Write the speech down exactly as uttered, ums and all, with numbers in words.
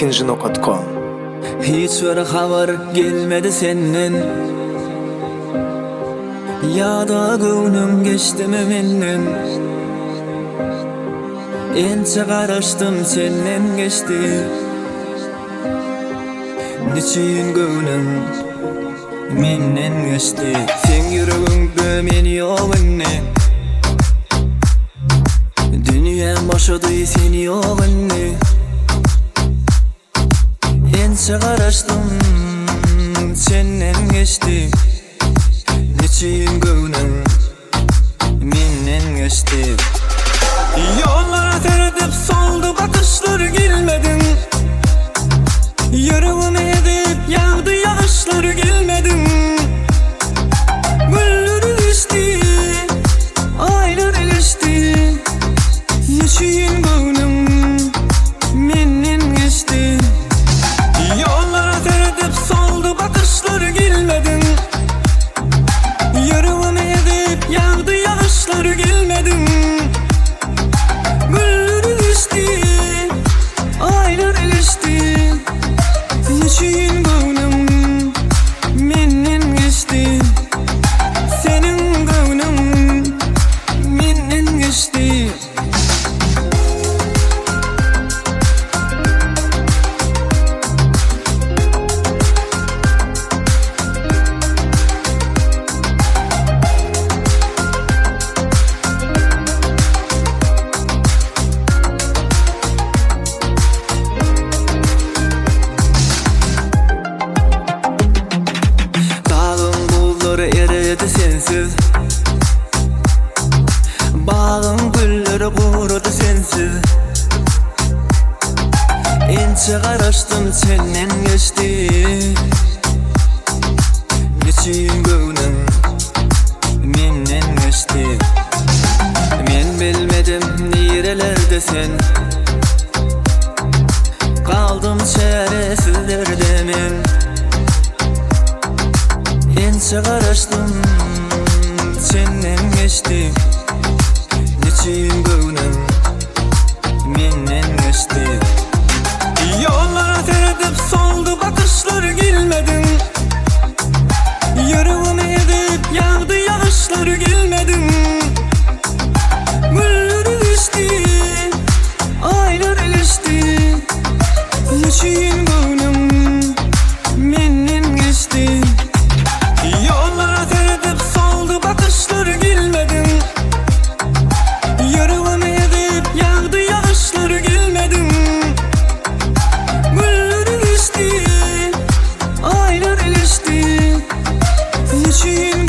ikinci nokta com. Hiç bir haber gelmedi senden, ya da günüm geçti mi menden? Ence karıştım senden geçti, niçin günüm menden geçti? Sen yüreğimde men yoğunne, dünyam başadı sen yoğunne. Ence karıştım senden geçti, niçin günüm menden geçti? Yollara teredip soldu bakışlar gelmedin, yüreğime edip yağdı yağışlar gelmedin. Güller geçti, aylar geçti, niçin günüm menden geçti? Yollara teredip soldu bakışlar gelmedin, yüreğime edip yağdı yağışlar gelmedin. Güller geçti, aylar geçti, niçin günüm menden geçti? Senin günün menden geçti. Eridi sensiz, bağın gülleri kurudu sensiz. Ence karıştım senden geçti, niçin günüm menden geçti? Men bilmedim nerelerde sen, kaldım çaresizlerde men. Ence karıştım senden geçti, niçin günüm menden geçti? Yollara teredip soldu bakışlar gelmedin, yüreğime edip yağdı yağışlar gelmedin. Güller geçti, aylar geçti, niçin günüm menden geçti? Yollara teredip soldu bakışlar gelmedin, yüreğime edip yağdı yağışlar gelmedin. Güller geçti, aylar geçti, niçin